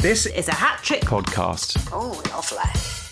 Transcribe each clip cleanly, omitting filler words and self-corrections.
This is a Hat Trick podcast. Oh, lovely.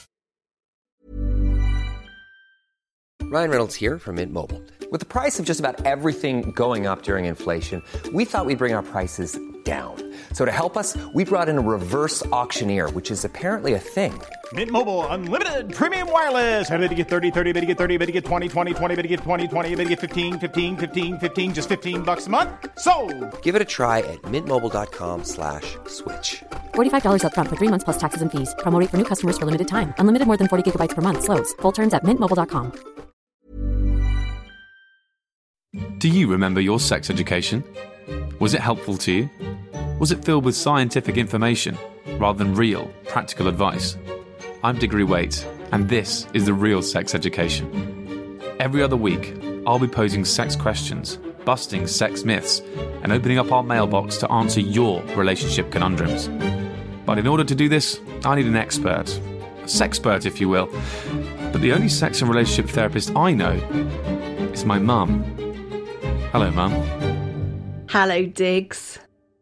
Ryan Reynolds here from Mint Mobile. With the price of just about everything going up during inflation, we thought we'd bring our prices down. So to help us, we brought in a reverse auctioneer, which is apparently a thing. Mint Mobile Unlimited Premium Wireless. How to get 30, 30, bit to get 30, bit to get 20, 20, 20, bit to get 20, 20, bit to get 15, 15, 15, 15, just $15 a month? Sold! Give it a try at mintmobile.com/switch. $45 up front for 3 months plus taxes and fees. Promo rate for new customers for limited time. Unlimited more than 40 gigabytes per month. Slows full terms at mintmobile.com. Do you remember your sex education? Was it helpful to you? Was it filled with scientific information rather than real, practical advice? I'm Diggory Waite, and this is The Real Sex Education. Every other week, I'll be posing sex questions, busting sex myths, and opening up our mailbox to answer your relationship conundrums. But in order to do this, I need an expert. A sexpert, if you will. But the only sex and relationship therapist I know is my mum. Hello, Mum. Hello, Diggs.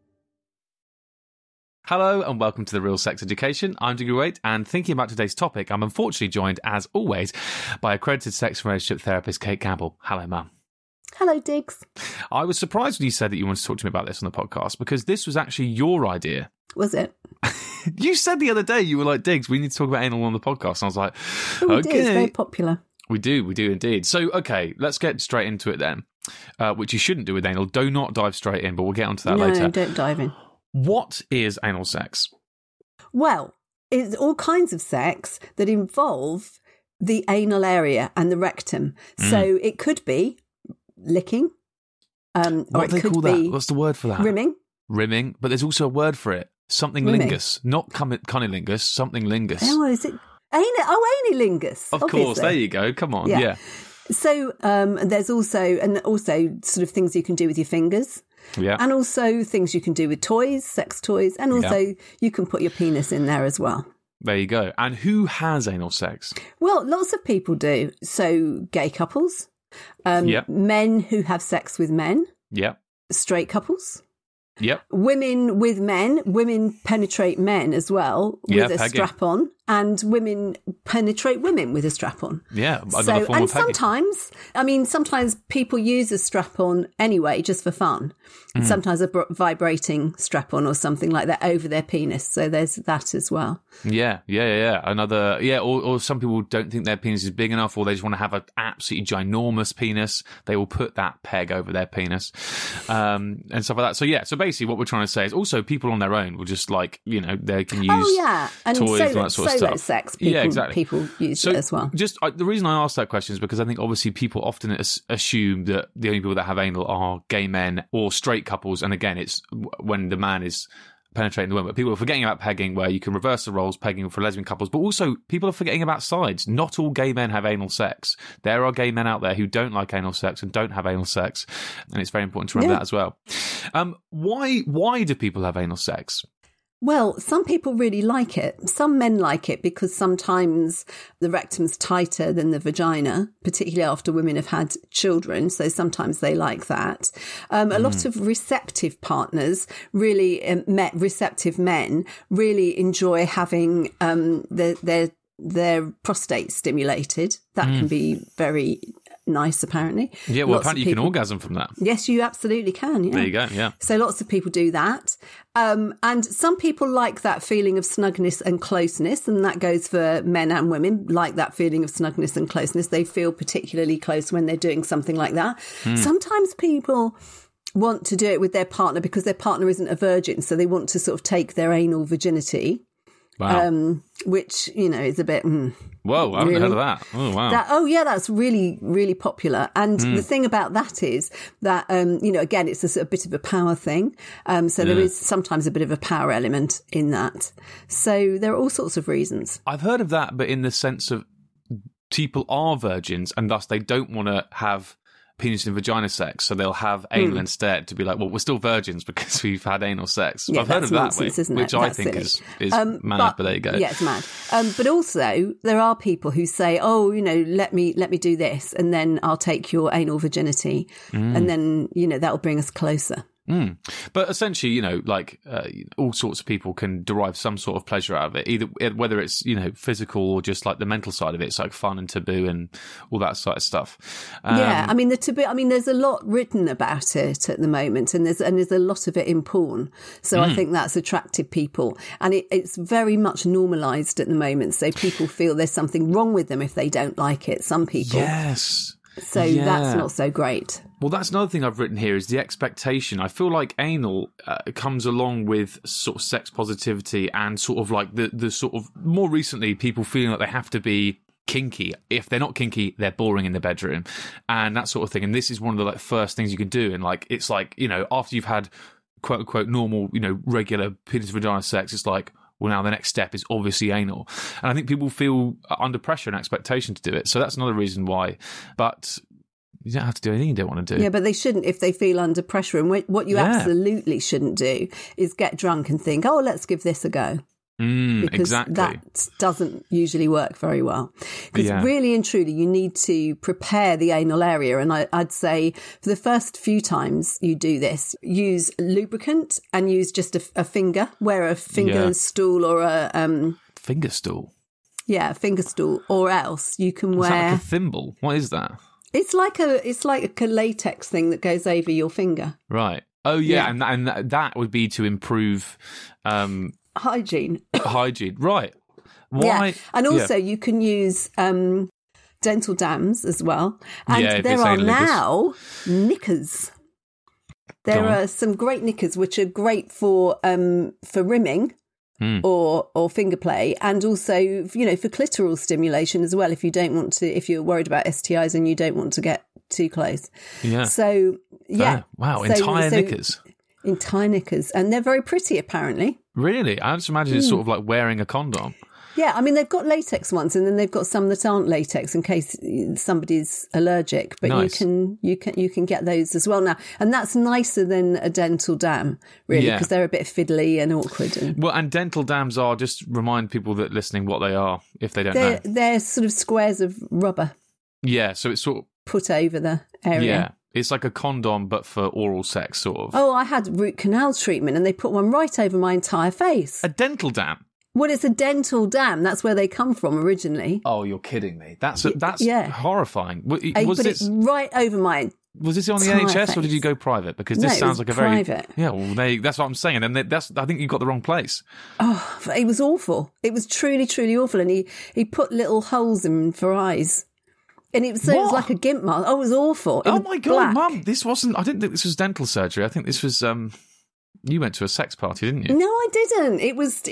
Hello and welcome to The Real Sex Education. I'm Diggory Waite, and thinking about today's topic, I'm unfortunately joined, as always, by accredited sex and relationship therapist Kate Campbell. Hello, Mum. Hello, Diggs. I was surprised when you said that you wanted to talk to me about this on the podcast, because this was actually your idea. Was it? You said the other day, you were like, Diggs, we need to talk about anal on the podcast. And I was like, Oh, okay. It's very popular. We do indeed. So, okay, let's get straight into it then, which you shouldn't do with anal. Do not dive straight in, but we'll get onto that later. No, don't dive in. What is anal sex? Well, it's all kinds of sex that involve the anal area and the rectum. So it could be licking. Or What it do they could call be that? What's the word for that? rimming. Rimming, but there's also a word for it. Something Rimming. lingus. Not cunnilingus, something lingus. Oh, is it? Anilingus. Of obviously. course, there you go. Come on, Yeah. yeah. So there's also sort of things you can do with your fingers. Yeah. And also things you can do with toys, sex toys, and also you can put your penis in there as well. There you go. And who has anal sex? Well, lots of people do. So gay couples, men who have sex with men, Yep. straight couples, Yep. women with men, women penetrate men as well with a pegging. strap-on, and women penetrate women with a strap-on. Yeah. Another So, form and of pegging. sometimes people use a strap-on anyway, just for fun. Mm. Sometimes a vibrating strap-on or something like that over their penis. So there's that as well. Yeah. Another, or some people don't think their penis is big enough, or they just want to have an absolutely ginormous penis. They will put that peg over their penis, and stuff like that. So yeah, so basically what we're trying to say is also people on their own will just they can use And toys and that sort of solo stuff. sex, people use it as well. Just the reason I asked that question is because I think obviously people often assume that the only people that have anal are gay men or straight couples, and again, it's when the man is penetrating the woman. But people are forgetting about pegging, where you can reverse the roles, pegging for lesbian couples. But also, people are forgetting about sides. Not all gay men have anal sex. There are gay men out there who don't like anal sex and don't have anal sex, and it's very important to remember that as well. Why do people have anal sex? Well, some people really like it. Some men like it because sometimes the rectum's tighter than the vagina, particularly after women have had children. So sometimes they like that. A lot of receptive partners really, receptive men really enjoy having their prostate stimulated. That can be very nice, apparently. Yeah, well, apparently you can orgasm from that. Yes, you absolutely can. Yeah. There you go, yeah. So lots of people do that. And some people like that feeling of snugness and closeness, and that goes for men and women, like that feeling of snugness and closeness. They feel particularly close when they're doing something like that. Sometimes people want to do it with their partner because their partner isn't a virgin, so they want to sort of take their anal virginity. Wow. Which, is a bit... Whoa, I haven't really? heard of that. Oh, wow. That's really, really popular. And the thing about that is that, again, it's a sort of bit of a power thing. So there is sometimes a bit of a power element in that. So there are all sorts of reasons. I've heard of that, but in the sense of people are virgins and thus they don't want to have penis and vagina sex, so they'll have anal instead to be like, well, we're still virgins because we've had anal sex. Yeah, I've heard of nonsense, that, isn't which it? I That's think silly. is mad, but there you go. Yeah, it's mad. But also, there are people who say, oh, let me do this, and then I'll take your anal virginity, and then, that'll bring us closer. But essentially, all sorts of people can derive some sort of pleasure out of it, either whether it's, physical or just like the mental side of it. It's like fun and taboo and all that sort of stuff. The taboo. There's a lot written about it at the moment, and there's a lot of it in porn. So I think that's attracted people, and it's very much normalised at the moment. So people feel there's something wrong with them if they don't like it. Some people, yes. So that's not so great. Well, that's another thing I've written here is the expectation. I feel like anal comes along with sort of sex positivity and sort of like the sort of more recently people feeling like they have to be kinky. If they're not kinky, they're boring in the bedroom and that sort of thing. And this is one of the first things you can do. And it's after you've had quote unquote normal, regular penis vagina sex, it's like, well, now the next step is obviously anal. And I think people feel under pressure and expectation to do it. So that's another reason why. But you don't have to do anything you don't want to do. Yeah, but they shouldn't if they feel under pressure. And what you absolutely shouldn't do is get drunk and think, oh, let's give this a go. Because exactly. that doesn't usually work very well. Because really and truly, you need to prepare the anal area. And I'd say for the first few times you do this, use lubricant and use just a finger, wear a finger stool or a... finger stool? Yeah, a finger stool. Or else you can wear... Is that like a thimble? What is that? It's like a latex thing that goes over your finger. Right. Oh, yeah. And that would be to improve... hygiene. Right. Why? Yeah. And also you can use dental dams as well. And there are now knickers. There are some great knickers which are great for rimming or finger play, and also for clitoral stimulation as well. If you're worried about STIs and you don't want to get too close. Yeah. So wow, entire knickers. Entire knickers, and they're very pretty apparently. Really? I just imagine it's sort of like wearing a condom. Yeah, they've got latex ones, and then they've got some that aren't latex in case somebody's allergic. But nice. you can get those as well now, and that's nicer than a dental dam, really, because they're a bit fiddly and awkward. And dental dams are, just remind people that listening what they are if they don't know. They're sort of squares of rubber. Yeah, so it's sort of put over the area. Yeah. It's like a condom, but for oral sex, sort of. Oh, I had root canal treatment, and they put one right over my entire face. A dental dam? Well, it's a dental dam. That's where they come from originally. Oh, you're kidding me. That's horrifying. Was it right over my... Was this on the NHS face. Or did you go private? Because this sounds like a very... private. Yeah, well, that's what I'm saying. And I think you got the wrong place. Oh, it was awful. It was truly, truly awful. And he put little holes in for eyes. And it was like a gimp mask. Oh, it was awful. It was my God, Mum, this wasn't... I didn't think this was dental surgery. I think this was... You went to a sex party, didn't you? No, I didn't.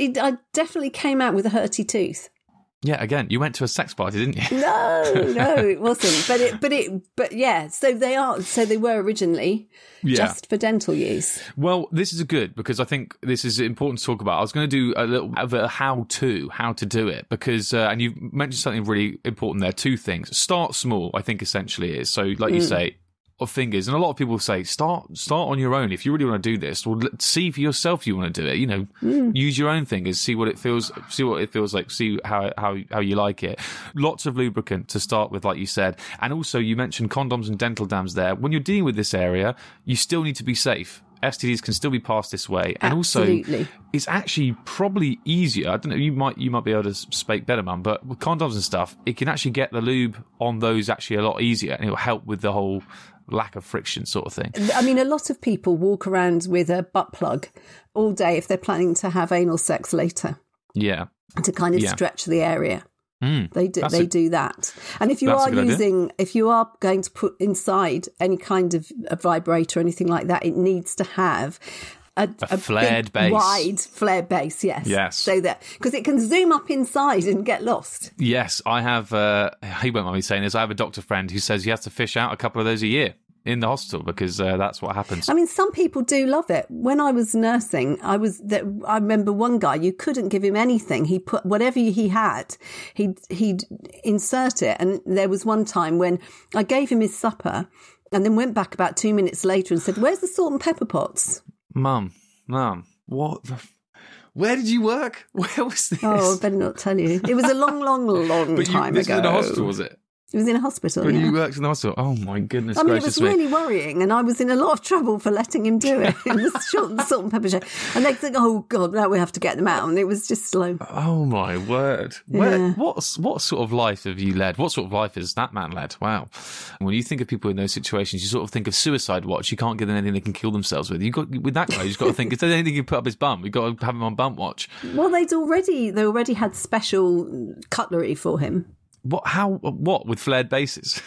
I definitely came out with a hurty tooth. Yeah, again, you went to a sex party, didn't you? No, it wasn't. But yeah. So they were originally just for dental use. Well, this is good because I think this is important to talk about. I was going to do a little of a how to do it because, and you mentioned something really important there. Two things. Start small, I think essentially is. So like you say, of fingers, and a lot of people say start on your own if you really want to do this. Well, see for yourself if you want to do it. Use your own fingers, see what it feels like, see how you like it. Lots of lubricant to start with, like you said, and also you mentioned condoms and dental dams there. When you're dealing with this area, you still need to be safe. STDs can still be passed this way, and Absolutely. Also it's actually probably easier. I don't know. You might be able to speak better, Mum, but with condoms and stuff, it can actually get the lube on those actually a lot easier, and it will help with the whole lack of friction sort of thing. A lot of people walk around with a butt plug all day if they're planning to have anal sex later. Yeah. To kind of stretch the area. They do that. And if you are going to put inside any kind of a vibrator or anything like that, it needs to have a flared big, base. Wide flared base, yes. So that, because it can zoom up inside and get lost. Yes, I have, he won't mind me saying this, I have a doctor friend who says he has to fish out a couple of those a year in the hospital because that's what happens. Some people do love it. When I was nursing, I remember one guy, you couldn't give him anything. He put whatever he had, he'd insert it. And there was one time when I gave him his supper and then went back about 2 minutes later and said, "Where's the salt and pepper pots?" Mum, what? Where did you work? Where was this? Oh, I better not tell you. It was a long time ago. This was in the hospital, was it? He was in a hospital. When yeah. you worked in the hospital? Oh, my goodness I mean, gracious it was really worrying, and I was in a lot of trouble for letting him do it. It was salt and pepper show. And they think, oh, God, now we have to get them out. And it was just slow. Oh, my word. What sort of life have you led? What sort of life has that man led? Wow. When you think of people in those situations, you sort of think of suicide watch. You can't give them anything they can kill themselves with. With that guy, you've got to think, is there anything you can put up his bum? You've got to have him on bump watch. Well, they already had special cutlery for him. What with flared bases?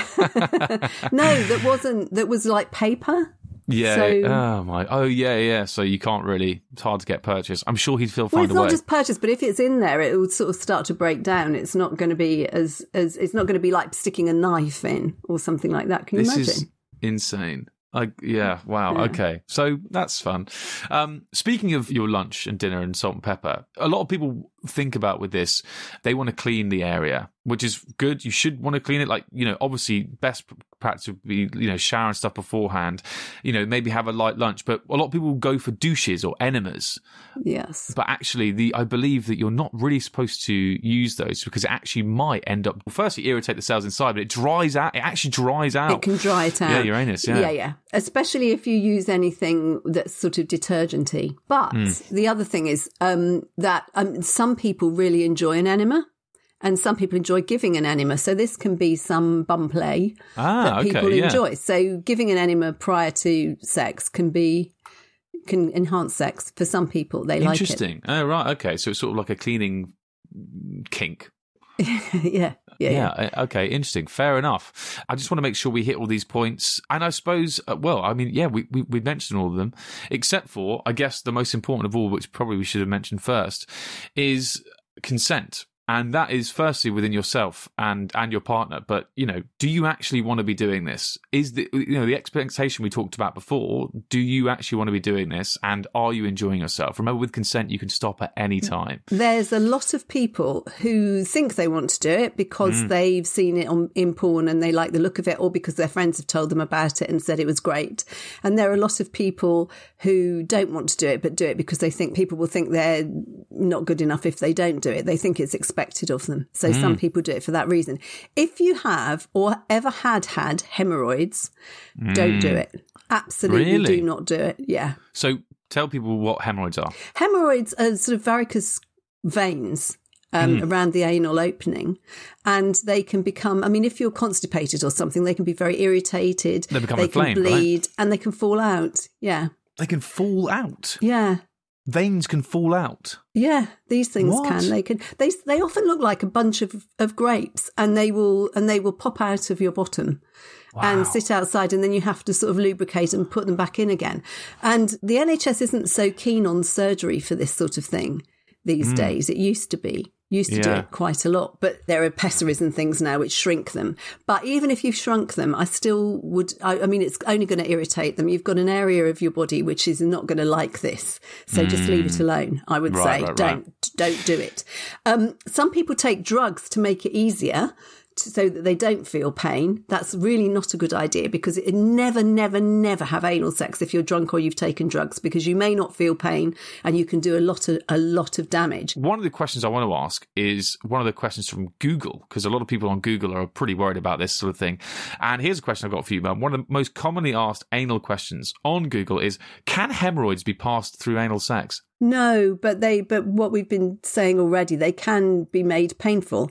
No, that was like paper. Yeah. So, yeah. So you can't really. It's hard to get purchased. I'm sure he'd find a way. Well, it's not just purchased, but if it's in there, it would sort of start to break down. It's not going to be it's not going to be like sticking a knife in or something like that. Can you imagine? This is insane. Wow. Yeah. Okay. So that's fun. Speaking of your lunch and dinner and salt and pepper, a lot of people think about with this, they want to clean the area, which is good. You should want to clean it. Like, obviously best practice would be, shower and stuff beforehand, maybe have a light lunch, but a lot of people go for douches or enemas. Yes. But actually I believe that you're not really supposed to use those because it actually might end up, firstly irritate the cells inside, but it dries out. It actually dries out. It can dry it out. Yeah, your anus. Yeah. Yeah. Especially if you use anything that's sort of detergent-y. But the other thing is that some people really enjoy an enema. And some people enjoy giving an enema. So this can be some bum play that people enjoy. So giving an enema prior to sex can enhance sex for some people. They like it. Interesting. Oh, right. Okay. So it's sort of like a cleaning kink. Yeah. Okay. Interesting. Fair enough. I just want to make sure we hit all these points. And I suppose, we mentioned all of them, except for, I guess, the most important of all, which probably we should have mentioned first, is consent. And that is firstly within yourself and your partner. But, do you actually want to be doing this? Is the expectation we talked about before, do you actually want to be doing this? And are you enjoying yourself? Remember, with consent, you can stop at any time. There's a lot of people who think they want to do it because they've seen it in porn and they like the look of it, or because their friends have told them about it and said it was great. And there are a lot of people who don't want to do it, but do it because they think people will think they're not good enough if they don't do it. They think it's expected of them. So some people do it for that reason. If you have or ever had hemorrhoids, don't do it. Absolutely do not do it. Yeah. So tell people what hemorrhoids are. Hemorrhoids are sort of varicose veins around the anal opening, and they can become, if you're constipated or something, they can be very irritated. They become they inflamed, can bleed, right? and they can fall out. Yeah. They can fall out? Yeah. Veins can fall out. Yeah, these things can. They often look like a bunch of grapes, and they will pop out of your bottom and sit outside, and then you have to sort of lubricate and put them back in again. And the NHS isn't so keen on surgery for this sort of thing these days. It used to be. Used to do it quite a lot, but there are pessaries and things now which shrink them. But even if you've shrunk them, I still would, it's only going to irritate them. You've got an area of your body which is not going to like this. So just leave it alone, I would say. Don't do it. Some people take drugs to make it easier, so that they don't feel pain. That's really not a good idea, because it never have anal sex if you're drunk or you've taken drugs, because you may not feel pain and you can do a lot of damage. One of the questions I want to ask is one of the questions from Google, because a lot of people on Google are pretty worried about this sort of thing. And here's a question I've got for you, man. One of the most commonly asked anal questions on Google is, can hemorrhoids be passed through anal sex? No, but what we've been saying already, they can be made painful.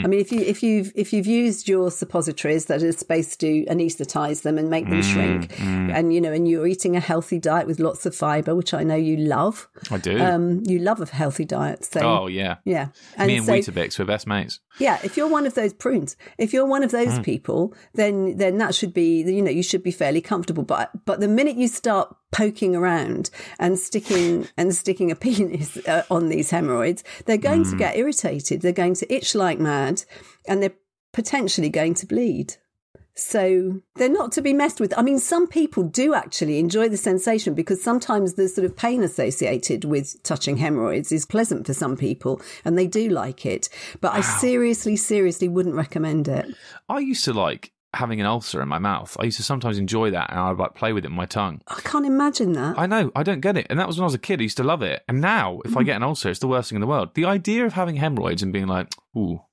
If you've used your suppositories that are supposed to anaesthetize them and make them shrink, and you're eating a healthy diet with lots of fibre, which I know you love. I do. You love a healthy diet. So, oh yeah, yeah. Me and Weetabix, we're best mates. Yeah, if you're one of those prunes, if you're one of those people, then that should be, you should be fairly comfortable. But the minute you start poking around and sticking a penis on these hemorrhoids, they're going to get irritated. They're going to itch like mad, and they're potentially going to bleed. So they're not to be messed with. Some people do actually enjoy the sensation, because sometimes the sort of pain associated with touching hemorrhoids is pleasant for some people, and they do like it. But I seriously wouldn't recommend it. I used to like having an ulcer in my mouth. I used to sometimes enjoy that, and I would play with it in my tongue. I can't imagine that. I know, I don't get it. And that was when I was a kid. I used to love it. And now, if I get an ulcer, it's the worst thing in the world. The idea of having hemorrhoids and being like, ooh,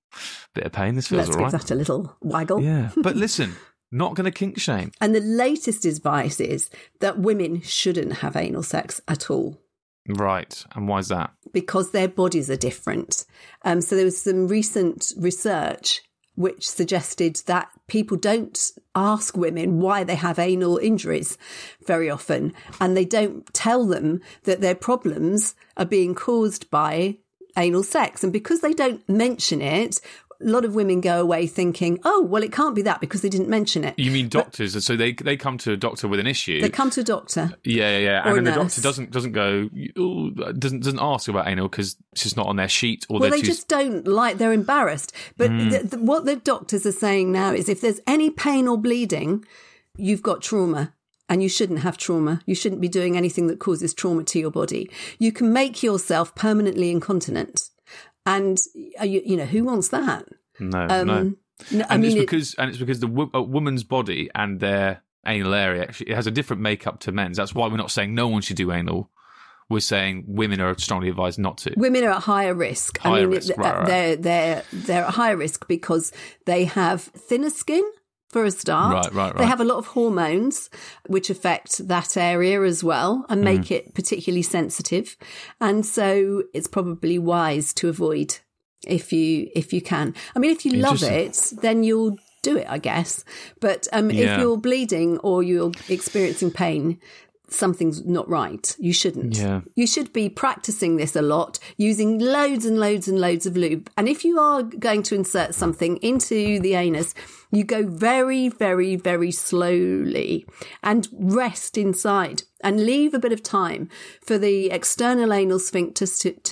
Bit of pain. This feels Let's all right. give that a little waggle. Yeah. But listen, not going to kink shame. And the latest advice is that women shouldn't have anal sex at all. Right. And why is that? Because their bodies are different. So there was some recent research which suggested that people don't ask women why they have anal injuries very often. And they don't tell them that their problems are being caused by anal sex. And because they don't mention it, a lot of women go away thinking, oh, well, it can't be that because they didn't mention it. You mean doctors? So they come to a doctor with an issue. They come to a doctor. Yeah. Or And then a the nurse. doctor doesn't go, "Ooh," doesn't ask about anal because it's just not on their sheet. Or Well, they're they just don't like, they're embarrassed. But what the doctors are saying now is if there's any pain or bleeding, you've got trauma. And you shouldn't have trauma. You shouldn't be doing anything that causes trauma to your body. You can make yourself permanently incontinent. And, you know, who wants that? No. No, And it's because the a woman's body and their anal area, actually, it has a different makeup to men's. That's why we're not saying no one should do anal. We're saying women are strongly advised not to. Women are at higher risk. Higher risk, right. They're at higher risk because they have thinner skin, for a start. Right. They have a lot of hormones which affect that area as well and make it particularly sensitive. And so it's probably wise to avoid if you can. I mean, if you love it, then you'll do it, I guess. But if you're bleeding or you're experiencing pain, something's not right. You shouldn't. Yeah. You should be practicing this a lot, using loads and loads and loads of lube. And if you are going to insert something into the anus, you go very, very, very slowly and rest inside and leave a bit of time for the external anal sphincter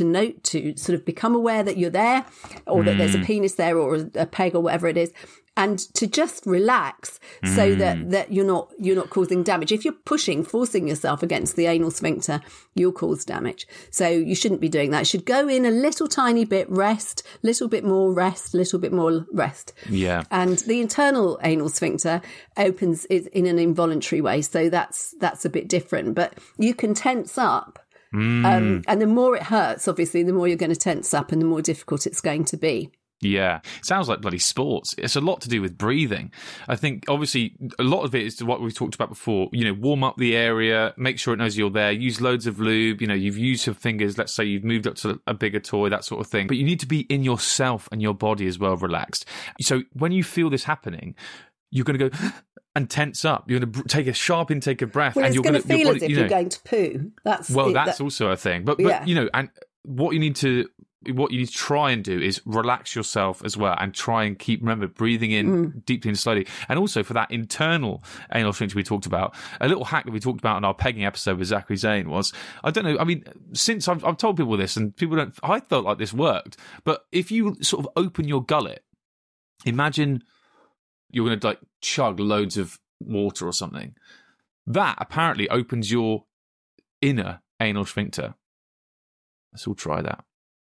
to sort of become aware that you're there or that there's a penis there or a peg or whatever it is. And to just relax so that you're not causing damage. If you're forcing yourself against the anal sphincter, you'll cause damage. So you shouldn't be doing that. You should go in a little tiny bit, rest, little bit more rest, little bit more rest. Yeah. And the internal anal sphincter opens in an involuntary way. So that's a bit different. But you can tense up. And the more it hurts, obviously, the more you're going to tense up and the more difficult it's going to be. Yeah, it sounds like bloody sports. It's a lot to do with breathing. I think, obviously, a lot of it is what we talked about before. You know, warm up the area, make sure it knows you're there, use loads of lube. You know, you've used your fingers, let's say you've moved up to a bigger toy, that sort of thing. But you need to be in yourself and your body as well, relaxed. So when you feel this happening, you're going to go and tense up. You're going to take a sharp intake of breath. Well, and it's going to feel as if you're going to poo. That's also a thing. But yeah. you know, and what you need to try and do is relax yourself as well and try and remember breathing in deeply and slowly. And also for that internal anal sphincter we talked about, a little hack that we talked about in our pegging episode with Zachary Zane was, I don't know, I mean, since I've told people this and people don't, I felt like this worked, but if you sort of open your gullet, imagine you're going to like chug loads of water or something. That apparently opens your inner anal sphincter. Let's all try that.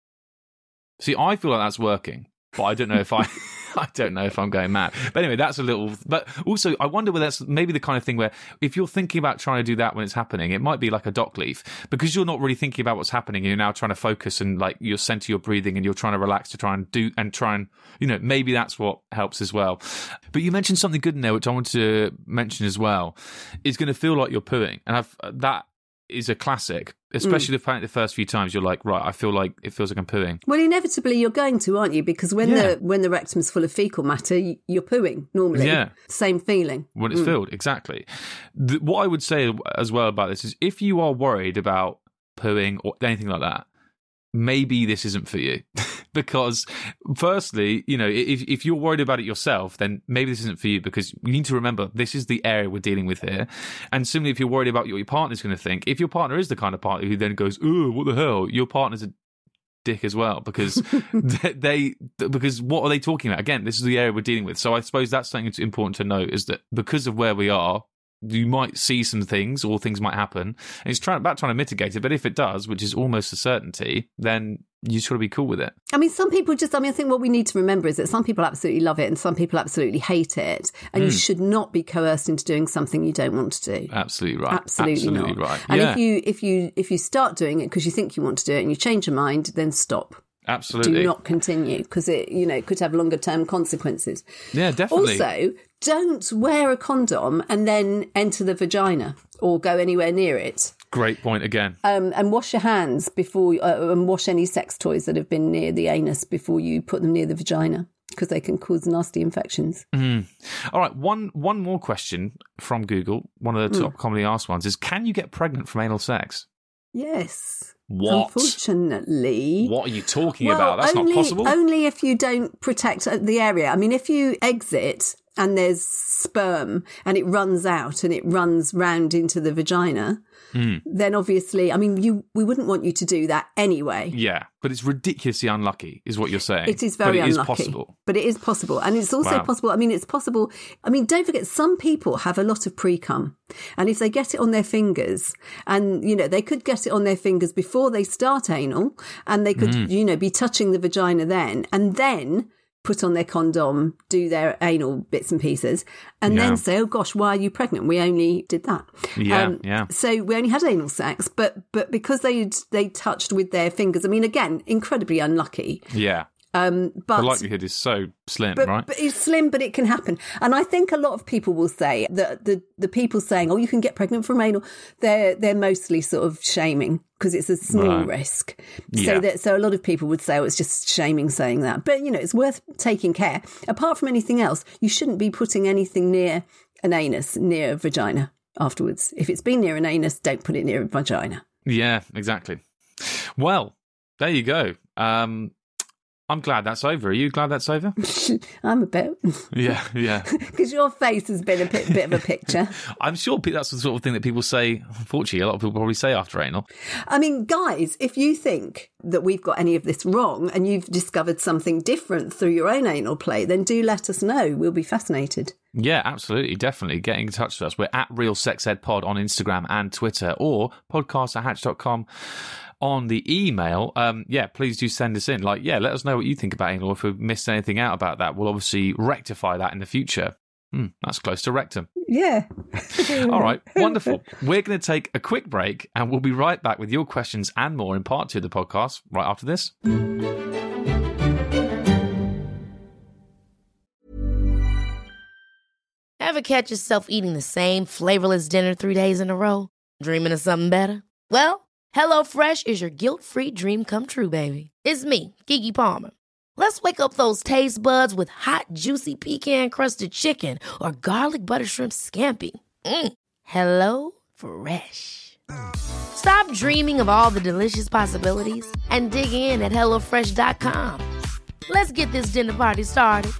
See, I feel like that's working, but I don't know if I don't know if I'm going mad. But anyway, that's a little. But also, I wonder whether that's maybe the kind of thing where if you're thinking about trying to do that when it's happening, it might be like a dock leaf because you're not really thinking about what's happening. You're now trying to focus and like you're center your breathing and you're trying to relax to try and you know, maybe that's what helps as well. But you mentioned something good in there, which I want to mention as well. It's going to feel like you're pooing, and that is a classic, especially the first few times you're like, right, I feel like it feels like I'm pooing. Well, inevitably you're going to, aren't you? Because when the rectum's full of fecal matter, you're pooing normally. Yeah. Same feeling. When it's filled, exactly. What I would say as well about this is if you are worried about pooing or anything like that, maybe this isn't for you. Because firstly, you know, if you're worried about it yourself, then maybe this isn't for you because you need to remember this is the area we're dealing with here. And similarly, if you're worried about what your partner's going to think, if your partner is the kind of partner who then goes, oh, what the hell? Your partner's a dick as well because because what are they talking about? Again, this is the area we're dealing with. So I suppose that's something that's important to note is that because of where we are, you might see some things or things might happen. And it's about trying to mitigate it. But if it does, which is almost a certainty, then you just got to be cool with it. I mean, some people I think what we need to remember is that some people absolutely love it and some people absolutely hate it. And you should not be coerced into doing something you don't want to do. Absolutely right. Absolutely not. Right. And if you start doing it because you think you want to do it and you change your mind, then stop. Absolutely. Do not continue, because it, it could have longer term consequences. Yeah, definitely. Also, don't wear a condom and then enter the vagina or go anywhere near it. Great point again. And wash your hands before, and wash any sex toys that have been near the anus before you put them near the vagina, because they can cause nasty infections. All right, one more question from Google. One of the top commonly asked ones is, can you get pregnant from anal sex? Yes. What? Unfortunately. What are you talking about? That's not possible. Only if you don't protect the area. I mean, if you exit and there's sperm and it runs out and it runs round into the vagina, then obviously, I mean, we wouldn't want you to do that anyway. Yeah, but it's ridiculously unlucky, is what you're saying. It is very unlucky. But it is possible. But it is possible. And it's also possible. I mean, it's possible. I mean, don't forget, some people have a lot of pre-cum. And if they get it on their fingers, and, they could get it on their fingers before they start anal, and they could, be touching the vagina then, and then put on their condom, do their anal bits and pieces, and then say, oh gosh, why are you pregnant? We only did that. So we only had anal sex, but because they touched with their fingers, I mean, again, incredibly unlucky. Yeah. But the likelihood is so slim, right? But it's slim, but it can happen. And I think a lot of people will say that the people saying, oh, you can get pregnant from anal, they're mostly sort of shaming, because it's a small risk. So a lot of people would say, oh, it's just shaming saying that. But, it's worth taking care. Apart from anything else, you shouldn't be putting anything near an anus, near a vagina afterwards. If it's been near an anus, don't put it near a vagina. Yeah, exactly. Well, there you go. I'm glad that's over. Are you glad that's over? I'm a bit. Yeah. Because your face has been a bit of a picture. I'm sure that's the sort of thing that people say, unfortunately, a lot of people probably say after anal. I mean, guys, if you think that we've got any of this wrong and you've discovered something different through your own anal play, then do let us know. We'll be fascinated. Yeah, absolutely. Definitely. Getting in touch with us. We're at Real Sex Ed Pod on Instagram and Twitter, or podcast@hatch.com. On the email, please do send us in. Let us know what you think about anal. If we've missed anything out about that, we'll obviously rectify that in the future. That's close to rectum. Yeah. All right, wonderful. We're going to take a quick break, and we'll be right back with your questions and more in part 2 of the podcast right after this. Ever catch yourself eating the same flavorless dinner 3 days in a row? Dreaming of something better? Well, HelloFresh is your guilt-free dream come true, baby. It's me, Keke Palmer. Let's wake up those taste buds with hot, juicy pecan-crusted chicken or garlic butter shrimp scampi. Hello Fresh. Stop dreaming of all the delicious possibilities and dig in at HelloFresh.com. Let's get this dinner party started.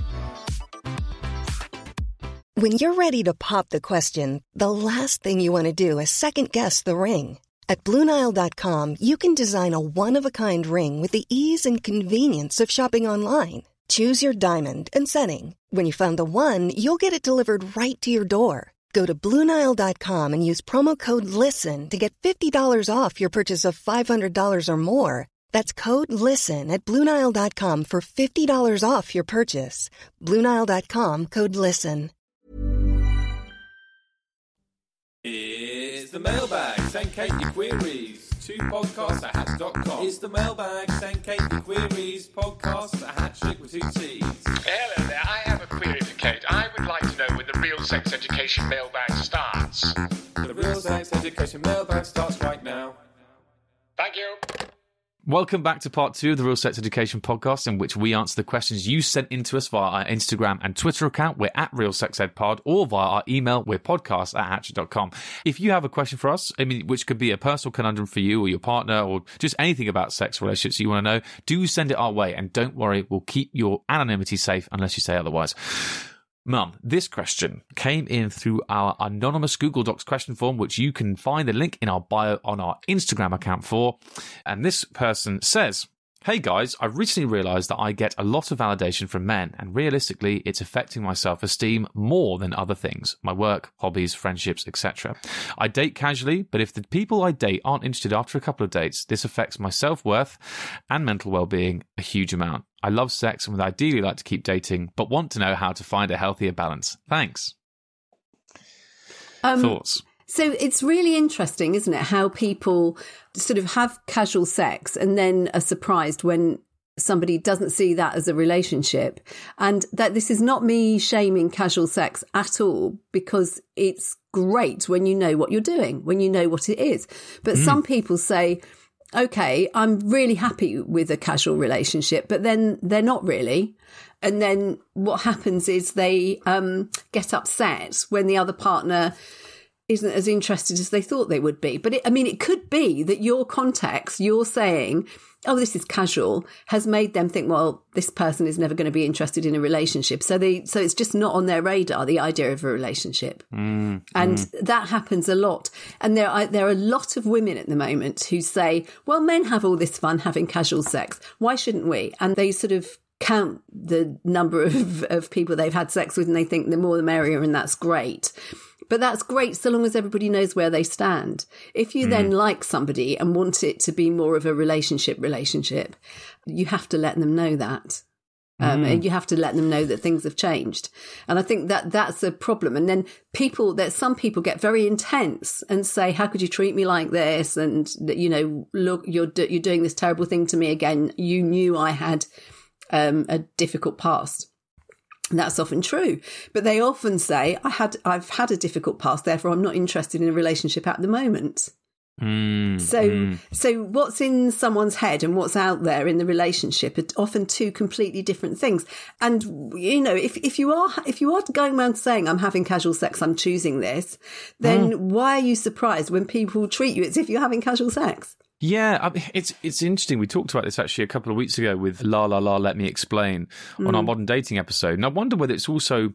When you're ready to pop the question, the last thing you want to do is second-guess the ring. At BlueNile.com, you can design a one-of-a-kind ring with the ease and convenience of shopping online. Choose your diamond and setting. When you find the one, you'll get it delivered right to your door. Go to BlueNile.com and use promo code LISTEN to get $50 off your purchase of $500 or more. That's code LISTEN at BlueNile.com for $50 off your purchase. BlueNile.com, code LISTEN. It's the mailbag. Send Kate your queries to podcast@hatch.com. It's the mailbag. Send Kate your queries. Podcast@hatch with 2 T's. Hello there. I have a query for Kate. I would like to know when the Real Sex Education mailbag starts. The Real Sex Education mailbag starts right now. Thank you. Welcome back to part 2 of the Real Sex Education podcast, in which we answer the questions you sent in to us via our Instagram and Twitter account. We're at Real Sex Ed Pod, or via our email. We're podcast@hatch.com. If you have a question for us, which could be a personal conundrum for you or your partner, or just anything about sex relationships you want to know, do send it our way. And don't worry, we'll keep your anonymity safe unless you say otherwise. Mum, this question came in through our anonymous Google Docs question form, which you can find the link in our bio on our Instagram account for. And this person says, hey guys, I've recently realised that I get a lot of validation from men, and realistically it's affecting my self-esteem more than other things, my work, hobbies, friendships, etc. I date casually, but if the people I date aren't interested after a couple of dates, this affects my self-worth and mental well-being a huge amount. I love sex and would ideally like to keep dating, but want to know how to find a healthier balance. Thanks. Thoughts? So it's really interesting, isn't it, how people sort of have casual sex and then are surprised when somebody doesn't see that as a relationship. And that this is not me shaming casual sex at all, because it's great when you know what you're doing, when you know what it is. But some people say, okay, I'm really happy with a casual relationship, but then they're not really. And then what happens is they get upset when the other partner isn't as interested as they thought they would be. But it could be that your context, you're saying, oh, this is casual, has made them think, well, this person is never going to be interested in a relationship. So it's just not on their radar, the idea of a relationship. And that happens a lot. And there are a lot of women at the moment who say, well, men have all this fun having casual sex. Why shouldn't we? And they sort of count the number of people they've had sex with, and they think the more the merrier, and that's great. But that's great so long as everybody knows where they stand. If you then like somebody and want it to be more of a relationship, you have to let them know that. And you have to let them know that things have changed. And I think that that's a problem. And then some people get very intense and say, how could you treat me like this? And, you know, look, you're doing this terrible thing to me again. You knew I had a difficult past. And that's often true. But they often say, I've had a difficult past, therefore I'm not interested in a relationship at the moment. So what's in someone's head and what's out there in the relationship are often two completely different things. And, you know, if you are going around saying, I'm having casual sex, I'm choosing this, then why are you surprised when people treat you as if you're having casual sex? Yeah, it's interesting. We talked about this actually a couple of weeks ago with La La La Let Me Explain on our modern dating episode. And I wonder whether it's also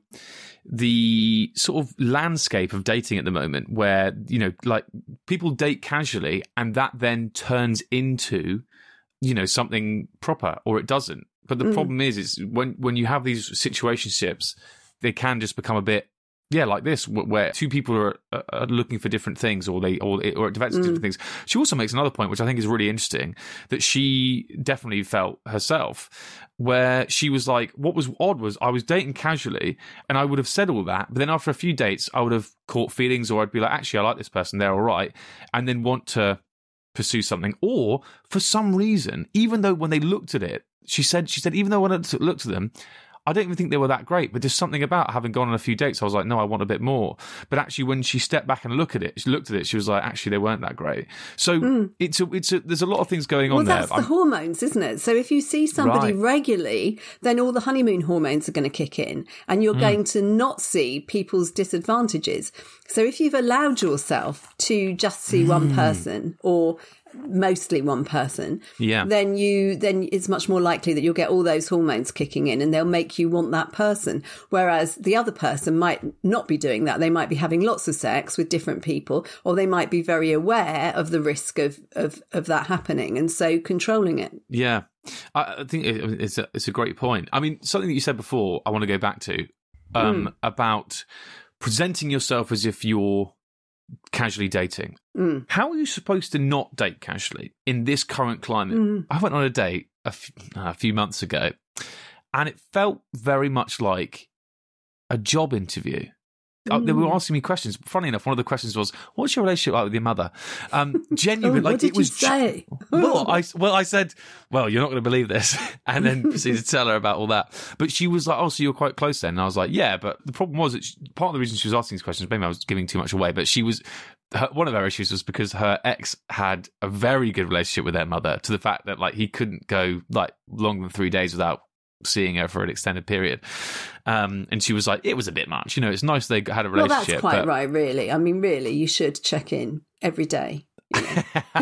the sort of landscape of dating at the moment where, you know, like people date casually and that then turns into, you know, something proper, or it doesn't. But the problem is when you have these situationships, they can just become a bit, like this, where two people are looking for different things, or it develops different things. She also makes another point, which I think is really interesting, that she definitely felt herself, where she was like, what was odd was I was dating casually and I would have said all that, but then after a few dates, I would have caught feelings, or I'd be like, actually, I like this person, they're all right, and then want to pursue something. Or for some reason, even though when they looked at it, she said, even though when I looked at them, I don't even think they were that great, but there's something about having gone on a few dates. I was like, no, I want a bit more. But actually, when she stepped back and looked at it, she was like, actually, they weren't that great. So there's a lot of things going on there. Well, that's the hormones, isn't it? So if you see somebody regularly, then all the honeymoon hormones are going to kick in, and you're going to not see people's disadvantages. So if you've allowed yourself to just see one person, or mostly one person, then it's much more likely that you'll get all those hormones kicking in, and they'll make you want that person. Whereas the other person might not be doing that. They might be having lots of sex with different people, or they might be very aware of the risk of that happening, and so controlling it. Yeah, I think it's a great point. I mean, something that you said before, I want to go back to about presenting yourself as if you're casually dating. How are you supposed to not date casually in this current climate? I went on a date a few months ago, and it felt very much like a job interview. They were asking me questions. Funny enough, one of the questions was, "What's your relationship like with your mother?" Genuinely, what did you say? I said, "Well, you're not going to believe this," and then proceeded to tell her about all that. But she was like, "Oh, so you're quite close then?" And I was like, "Yeah." But the problem was that part of the reason she was asking these questions, maybe I was giving too much away, but one of her issues was because her ex had a very good relationship with their mother, to the fact that like he couldn't go like longer than 3 days without seeing her for an extended period. And she was like, it was a bit much. You know, it's nice they had a relationship. Well, that's quite right, really. I mean, really, you should check in every day. You know?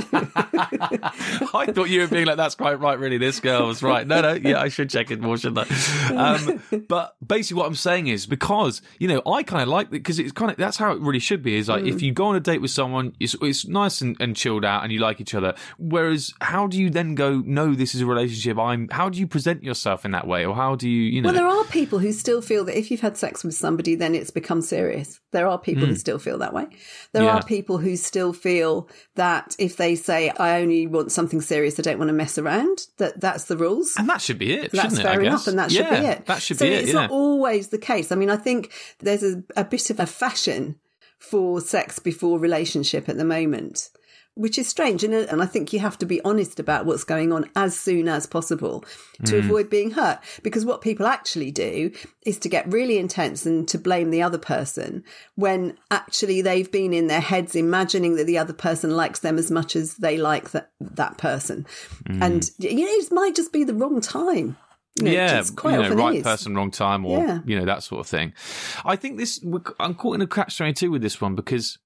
I thought you were being like, that's quite right, really. This girl was right. No, yeah, I should check in more, shouldn't I? But basically what I'm saying is, because, you know, I kind of like it, because it's kind of, that's how it really should be, is like, if you go on a date with someone, it's nice and chilled out and you like each other. Whereas how do you then go, no, this is a relationship, how do you present yourself in that way? Or how do you know? Well, there are people who still feel that if you've had sex with somebody, then it's become serious. There are people who still feel that way. There are people who still feel that if they say, I only want something serious, I don't want to mess around, that's the rules. And that should be it, that's shouldn't it? Fair enough, and that should be it. That should be it, it's not always the case. I mean, I think there's a bit of a fashion for sex before relationship at the moment, which is strange. And I think you have to be honest about what's going on as soon as possible to avoid being hurt. Because what people actually do is to get really intense and to blame the other person when actually they've been in their heads imagining that the other person likes them as much as they like that person. And it might just be the wrong time. Quite often right is. person, wrong time, or that sort of thing. I think I'm caught in a catch-22 with this one because,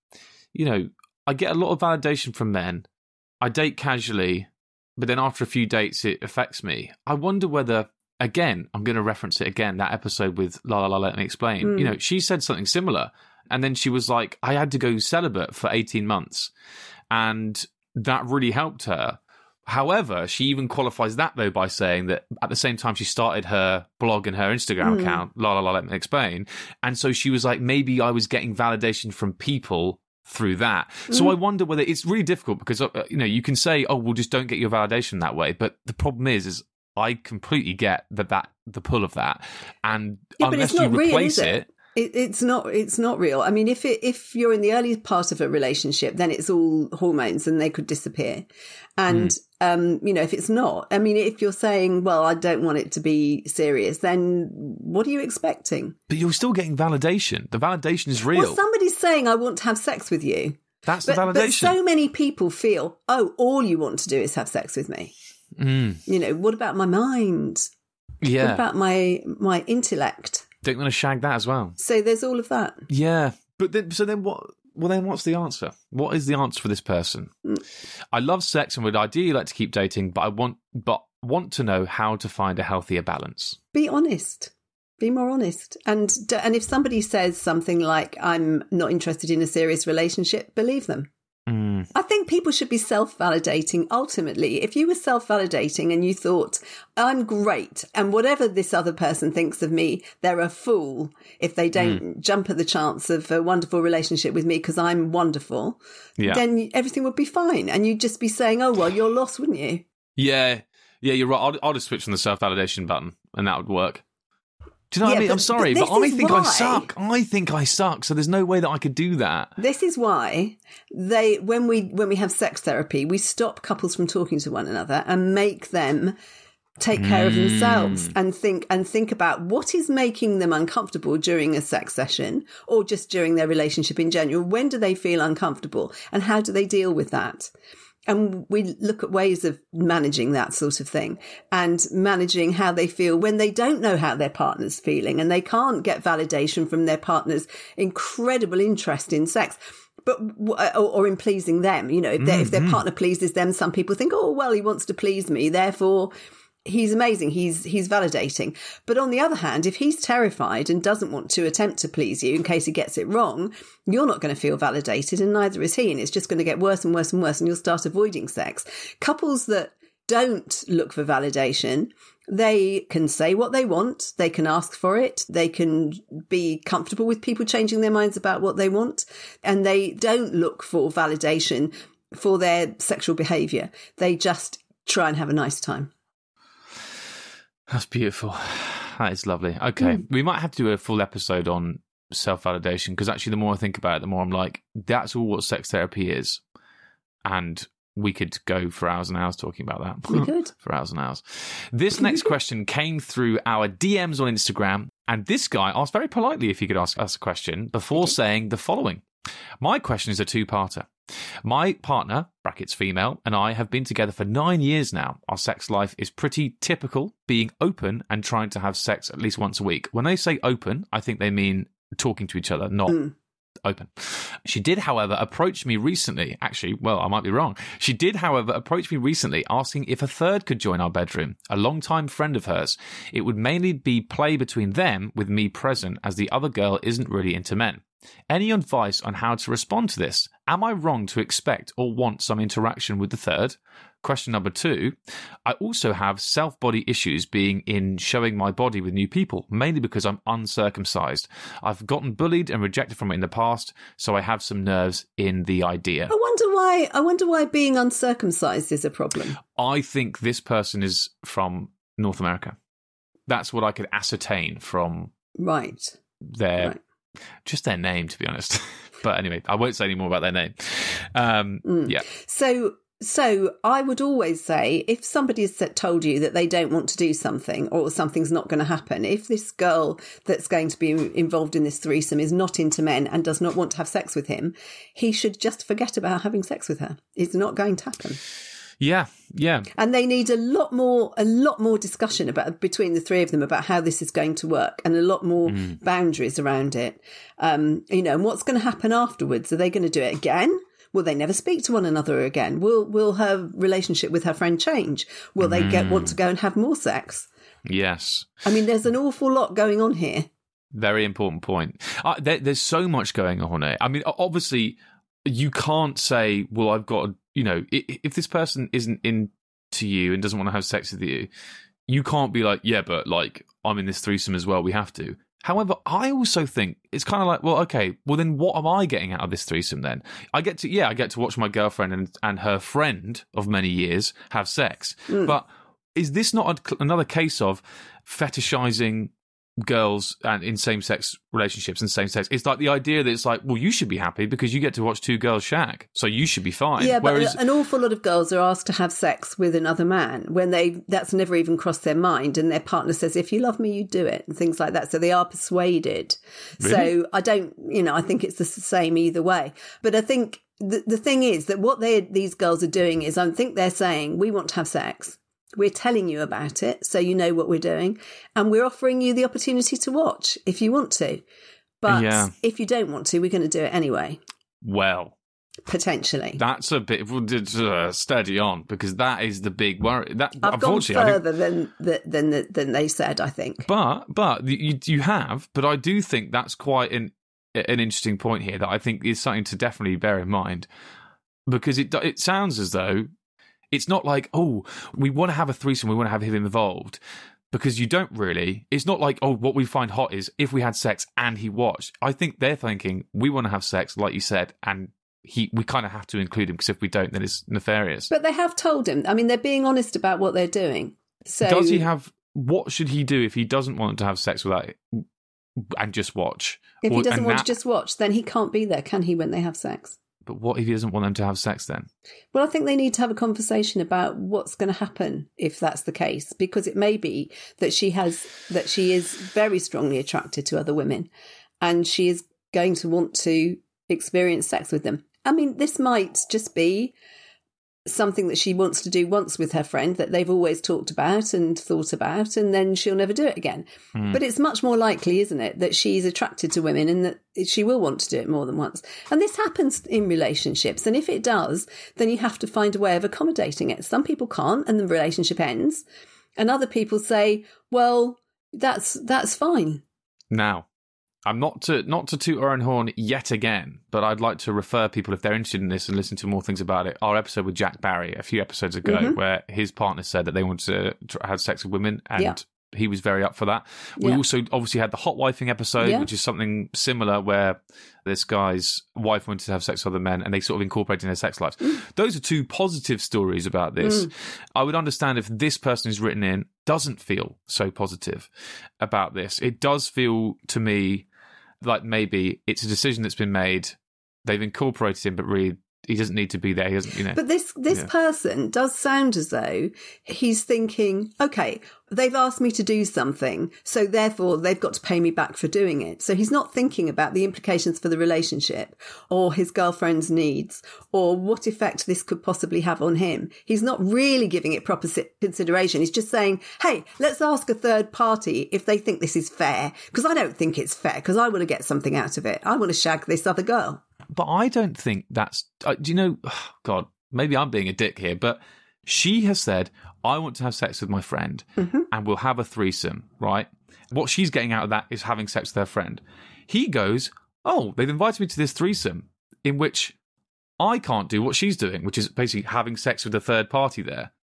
I get a lot of validation from men. I date casually, but then after a few dates, it affects me. I wonder whether, again, I'm going to reference it again, that episode with La La La Let Me Explain. She said something similar, and then she was like, I had to go celibate for 18 months, and that really helped her. However, she even qualifies that, though, by saying that at the same time she started her blog and her Instagram account, La La La Let Me Explain. And so she was like, maybe I was getting validation from people through that. So I wonder whether it's really difficult because, you can say, oh, well, just don't get your validation that way. But the problem is I completely get the pull of that. And unless you replace it... It's not real. I mean, if you're in the early part of a relationship, then it's all hormones and they could disappear. And, if it's not, I mean, if you're saying, well, I don't want it to be serious, then what are you expecting? But you're still getting validation. The validation is real. Well, somebody's saying, I want to have sex with you. That's the validation. But so many people feel, oh, all you want to do is have sex with me. What about my mind? Yeah. What about my intellect? Don't want to shag that as well. So there's all of that. Yeah. But then what? Well, then what's the answer? What is the answer for this person? I love sex and would ideally like to keep dating, but want to know how to find a healthier balance. Be honest. Be more honest. And if somebody says something like, I'm not interested in a serious relationship, believe them. I think people should be self-validating. Ultimately, if you were self-validating and you thought, I'm great, and whatever this other person thinks of me, they're a fool if they don't jump at the chance of a wonderful relationship with me because I'm wonderful, then everything would be fine. And you'd just be saying, oh, well, you're lost, wouldn't you? Yeah, you're right. I'll just switch on the self-validation button and that would work. Do you know what I mean? I'm sorry, but I think I suck. I think I suck. So there's no way that I could do that. This is why when we have sex therapy, we stop couples from talking to one another and make them take care of themselves and think about what is making them uncomfortable during a sex session or just during their relationship in general. When do they feel uncomfortable and how do they deal with that? And we look at ways of managing that sort of thing and managing how they feel when they don't know how their partner's feeling and they can't get validation from their partner's incredible interest in sex. Or in pleasing them, if their partner pleases them, some people think, oh, well, he wants to please me, therefore he's amazing, he's validating. But on the other hand, if he's terrified and doesn't want to attempt to please you in case he gets it wrong, you're not going to feel validated and neither is he. And it's just going to get worse and worse and worse and you'll start avoiding sex. Couples that don't look for validation, they can say what they want, they can ask for it, they can be comfortable with people changing their minds about what they want, and they don't look for validation for their sexual behaviour. They just try and have a nice time. That's beautiful. That is lovely. Okay. We might have to do a full episode on self-validation because actually the more I think about it, the more I'm like, that's all what sex therapy is. And we could go for hours and hours talking about that. We could. For hours and hours. This next question came through our DMs on Instagram, and this guy asked very politely if he could ask us a question before saying the following. My question is a two-parter. My partner, brackets female, and I have been together for 9 years now. Our sex life is pretty typical, being open and trying to have sex at least once a week. When they say open, I think they mean talking to each other, not open. She did, however, approach me recently. Actually, well, I might be wrong. She did, however, approach me recently asking if a third could join our bedroom, a long-time friend of hers. It would mainly be play between them with me present as the other girl isn't really into men. Any advice on how to respond to this? Am I wrong to expect or want some interaction with the third? Question number 2, I also have self-body issues being in showing my body with new people, mainly because I'm uncircumcised. I've gotten bullied and rejected from it in the past, so I have some nerves in the idea. I wonder why being uncircumcised is a problem. I think this person is from North America. That's what I could ascertain from their just their name, to be honest. But anyway, I won't say any more about their name. Yeah. So I would always say, if somebody has told you that they don't want to do something or something's not going to happen, if this girl that's going to be involved in this threesome is not into men and does not want to have sex with him, he should just forget about having sex with her. It's not going to happen. Yeah. And they need a lot more discussion between the three of them about how this is going to work, and a lot more boundaries around it. And what's going to happen afterwards? Are they going to do it again? Will they never speak to one another again? Will her relationship with her friend change? Will they want to go and have more sex? Yes. I mean, there's an awful lot going on here. Very important point. There's so much going on here. I mean, obviously, you can't say, well, I've got, if this person isn't into you and doesn't want to have sex with you, you can't be like, yeah, but like, I'm in this threesome as well, we have to. However, I also think it's kind of like, well, okay, well then what am I getting out of this threesome then? I get to watch my girlfriend and her friend of many years have sex. But is this not another case of fetishizing girls and in same-sex relationships and same-sex? It's like the idea that it's like, well, you should be happy because you get to watch two girls shag, so you should be fine. Yeah, but an awful lot of girls are asked to have sex with another man when that's never even crossed their mind, and their partner says, if you love me, you do it, and things like that. So they are persuaded. Really? So I think it's the same either way. But I think the thing is that what these girls are doing is, I think they're saying, we want to have sex. We're telling you about it, so you know what we're doing, and we're offering you the opportunity to watch if you want to. But if you don't want to, we're going to do it anyway. Well, potentially. That's a bit steady on, because that is the big worry. That I've gone further than they said, I think. But you have. But I do think that's quite an interesting point here that I think is something to definitely bear in mind, because it sounds as though it's not like, oh, we want to have a threesome, we want to have him involved, because you don't really. It's not like, oh, what we find hot is if we had sex and he watched. I think they're thinking, we want to have sex, like you said, and we kind of have to include him, because if we don't, then it's nefarious. But they have told him. I mean, they're being honest about what they're doing. So does he have? What should he do if he doesn't want to have sex without it and just watch? If he doesn't want to just watch, then he can't be there, can he, when they have sex? But what if he doesn't want them to have sex then? Well, I think they need to have a conversation about what's going to happen if that's the case, because it may be that she is very strongly attracted to other women, and she is going to want to experience sex with them. I mean, this might just be something that she wants to do once with her friend that they've always talked about and thought about, and then she'll never do it again. But it's much more likely, isn't it, that she's attracted to women and that she will want to do it more than once. And this happens in relationships, and if it does, then you have to find a way of accommodating it. Some people can't, and the relationship ends, and other people say, well, that's fine. Now, I'm not to toot our own horn yet again, but I'd like to refer people, if they're interested in this and listen to more things about it, our episode with Jack Barry a few episodes ago, where his partner said that they wanted to have sex with women, and he was very up for that. We also obviously had the hot wifing episode, which is something similar, where this guy's wife wanted to have sex with other men, and they sort of incorporated in their sex lives. Those are two positive stories about this. I would understand if this person who's written in doesn't feel so positive about this. It does feel to me like maybe it's a decision that's been made. They've incorporated him, but really he doesn't need to be there. He doesn't, But this person does sound as though he's thinking, okay, they've asked me to do something, so therefore they've got to pay me back for doing it. So he's not thinking about the implications for the relationship or his girlfriend's needs or what effect this could possibly have on him. He's not really giving it proper consideration. He's just saying, hey, let's ask a third party if they think this is fair, because I don't think it's fair, because I want to get something out of it. I want to shag this other girl. But I don't think that's... do you know... Oh, God, maybe I'm being a dick here, but she has said, I want to have sex with my friend, and we'll have a threesome, right? What she's getting out of that is having sex with her friend. He goes, oh, they've invited me to this threesome in which I can't do what she's doing, which is basically having sex with a third party there.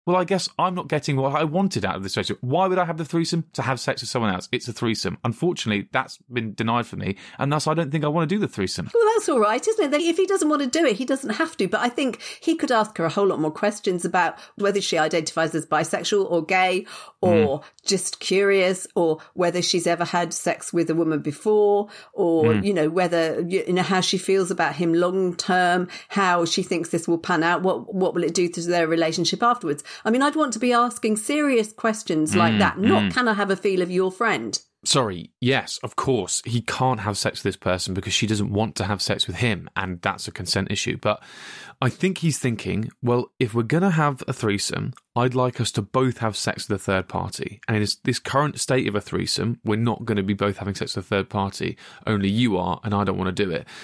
well, I guess I'm not getting what I wanted out of this relationship. Why would I have the threesome? To have sex with someone else. It's a threesome. Unfortunately, that's been denied for me, and thus I don't think I want to do the threesome. Well, that's all right, isn't it? If he doesn't want to do it, he doesn't have to. But I think he could ask her a whole lot more questions about whether she identifies as bisexual or gay or just curious, or whether she's ever had sex with a woman before, or, whether, how she feels about him long term, how she thinks this will pan out, what will it do to their relationship afterwards. I mean, I'd want to be asking serious questions like that, not can I have a feel of your friend? Sorry, yes, of course, he can't have sex with this person because she doesn't want to have sex with him, and that's a consent issue. But I think he's thinking, well, if we're going to have a threesome, I'd like us to both have sex with a third party. And in this current state of a threesome, we're not going to be both having sex with a third party. Only you are, and I don't want to do it.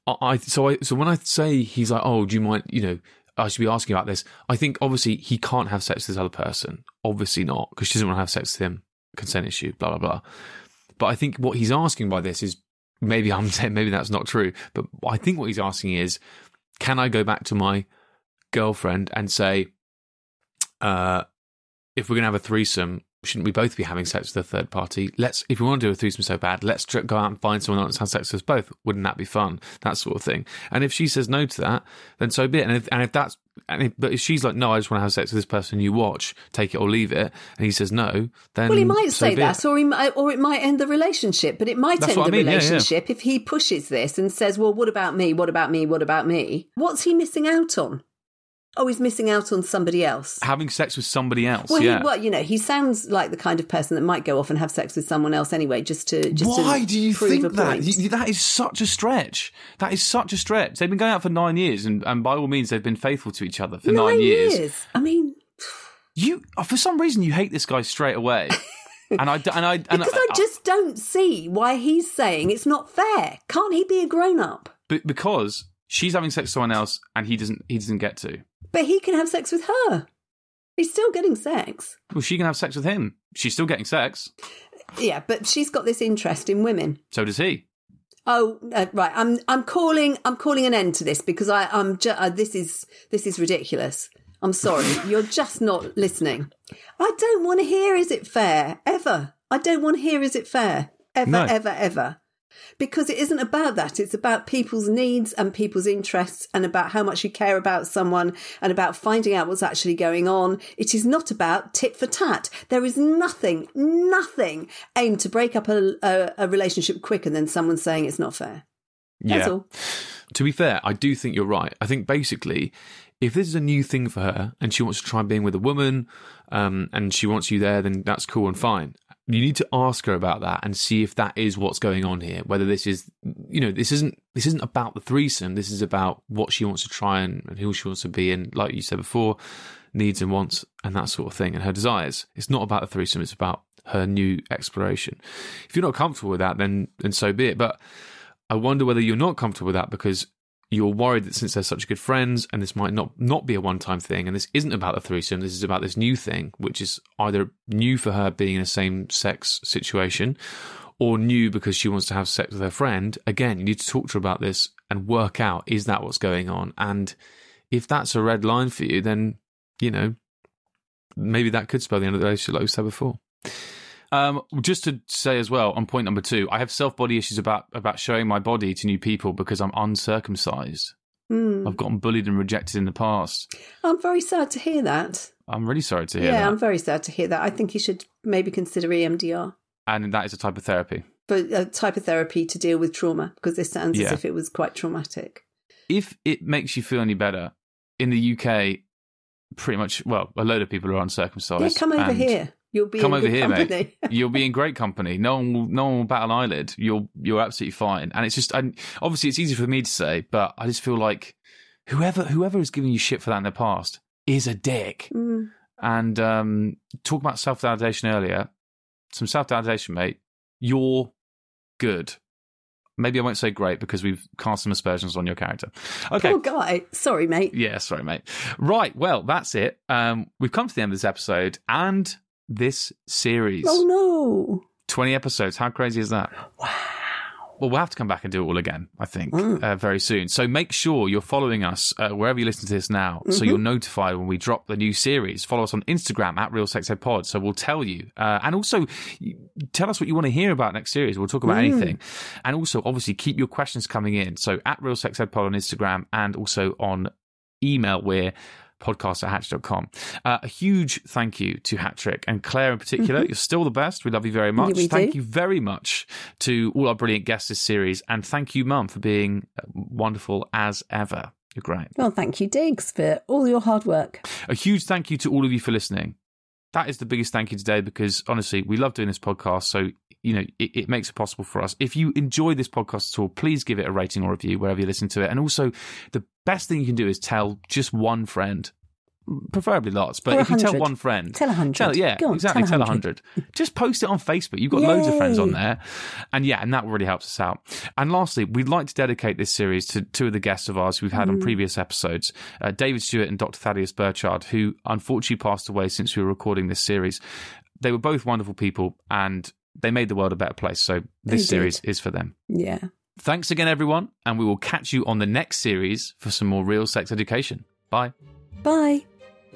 So when I say he's like, oh, do you mind, I should be asking about this, I think obviously he can't have sex with this other person. Obviously not, because she doesn't want to have sex with him. Consent issue, blah, blah, blah. But I think what he's asking by this is, maybe I'm saying, maybe that's not true, but I think what he's asking is, can I go back to my girlfriend and say, if we're going to have a threesome, shouldn't we both be having sex with a third party? If we want to do a threesome so bad, let's go out and find someone else to have sex with us both. Wouldn't that be fun? That sort of thing. And if she says no to that, then so be it. But if she's like, no, I just want to have sex with this person you watch, take it or leave it, and he says no, then well, he might say that, or it might end the relationship. But it might end the relationship if he pushes this and says, well, what about me? What about me? What about me? What's he missing out on? Oh, he's missing out on somebody else. Having sex with somebody else, well, he sounds like the kind of person that might go off and have sex with someone else anyway, Why do you think that? Point. That is such a stretch. That is such a stretch. They've been going out for 9 years, and by all means, they've been faithful to each other for 9 years. I mean... for some reason, you hate this guy straight away. Because I just don't see why he's saying it's not fair. Can't he be a grown-up? Because she's having sex with someone else, and he doesn't get to. But he can have sex with her. He's still getting sex. Well, she can have sex with him. She's still getting sex. Yeah, but she's got this interest in women. So does he. Oh, right. I'm calling an end to this because this is ridiculous. I'm sorry. You're just not listening. I don't want to hear is it fair ever. I don't want to hear is it fair ever. Because it isn't about that. It's about people's needs and people's interests and about how much you care about someone and about finding out what's actually going on. It is not about tit for tat. There is nothing aimed to break up a relationship quicker than someone saying it's not fair. That's all. To be fair, I do think you're right. I think basically, if this is a new thing for her and she wants to try being with a woman and she wants you there, then that's cool and fine. You need to ask her about that and see if that is what's going on here. Whether this is, this isn't about the threesome. This is about what she wants to try and who she wants to be, and like you said before, needs and wants and that sort of thing, and her desires. It's not about the threesome. It's about her new exploration. If you're not comfortable with that, then so be it. But I wonder whether you're not comfortable with that because you're worried that since they're such good friends and this might not be a one-time thing, and this isn't about the threesome, this is about this new thing, which is either new for her being in a same-sex situation or new because she wants to have sex with her friend. Again, you need to talk to her about this and work out, is that what's going on? And if that's a red line for you, then, maybe that could spell the end of the relationship like we said before. Just to say as well, on point number 2, I have self-body issues about showing my body to new people because I'm uncircumcised. I've gotten bullied and rejected in the past. I'm very sad to hear that. I'm really sorry to hear that. Yeah, I'm very sad to hear that. I think you should maybe consider EMDR. And that is a type of therapy? But a type of therapy to deal with trauma, because this sounds as if it was quite traumatic. If it makes you feel any better, in the UK, pretty much, a load of people are uncircumcised. Yeah, come over here. You'll be come in over good here, company. mate. You'll be in great company. No one will bat an eyelid. You're absolutely fine. And it's just, obviously, it's easy for me to say, but I just feel like whoever has given you shit for that in the past is a dick. And talk about self-validation earlier. Some self-validation, mate. You're good. Maybe I won't say great because we've cast some aspersions on your character. Okay. Poor guy. Sorry, mate. Yeah, sorry, mate. Right. Well, that's it. We've come to the end of this episode and this series. Oh, no. 20 episodes. How crazy is that? Well, we'll have to come back and do it all again, I think, very soon. So make sure you're following us wherever you listen to this now, so you're notified when we drop the new series. Follow us on Instagram at Real Sex Ed Pod, so we'll tell you. And also, tell us what you want to hear about next series. We'll talk about anything. And also, obviously, keep your questions coming in. So at Real Sex Ed Pod on Instagram, and also on email, we're podcast@hatch.com. A huge thank you to Hat-Trick and Claire in particular. You're still the best. We love you very much. Thank you very much to all our brilliant guests this series. And thank you, Mum, for being wonderful as ever. You're great. Well, thank you, Diggs, for all your hard work. A huge thank you to all of you for listening. That is the biggest thank you today, because honestly, we love doing this podcast. So, you know, it makes it possible for us. If you enjoy this podcast at all, please give it a rating or review wherever you listen to it. And also, the best thing you can do is tell just one friend, preferably lots, but if you tell one friend, tell 100. Tell 100. Just post it on Facebook. You've got loads of friends on there, and that really helps us out. And lastly, we'd like to dedicate this series to two of the guests of ours we've had on previous episodes, David Stewart and Dr. Thaddeus Burchard, who unfortunately passed away since we were recording this series. They were both wonderful people, and they made the world a better place. So this series is for them. Yeah. Thanks again, everyone, and we will catch you on the next series for some more real sex education. Bye. Bye.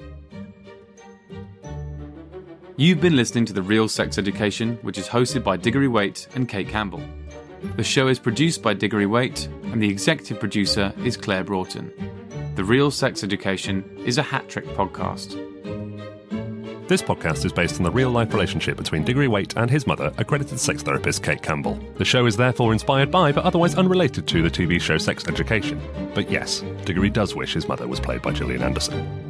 You've been listening to The Real Sex Education, which is hosted by Diggory Waite and Kate Campbell. The show is produced by Diggory Waite, and the executive producer is Claire Broughton. The Real Sex Education is a Hat-Trick podcast. This podcast is based on the real-life relationship between Diggory Waite and his mother, accredited sex therapist Kate Campbell. The show is therefore inspired by, but otherwise unrelated to, the TV show Sex Education. But yes, Diggory does wish his mother was played by Gillian Anderson.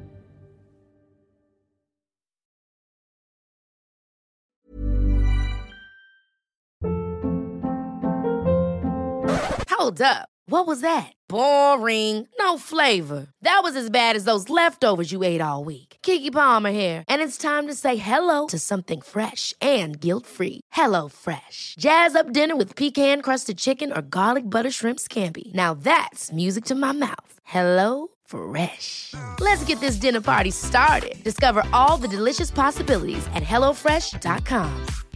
Hold up. What was that? Boring. No flavor. That was as bad as those leftovers you ate all week. Keke Palmer here. And it's time to say hello to something fresh and guilt-free. Hello Fresh. Jazz up dinner with pecan-crusted chicken or garlic butter shrimp scampi. Now that's music to my mouth. Hello Fresh. Let's get this dinner party started. Discover all the delicious possibilities at HelloFresh.com.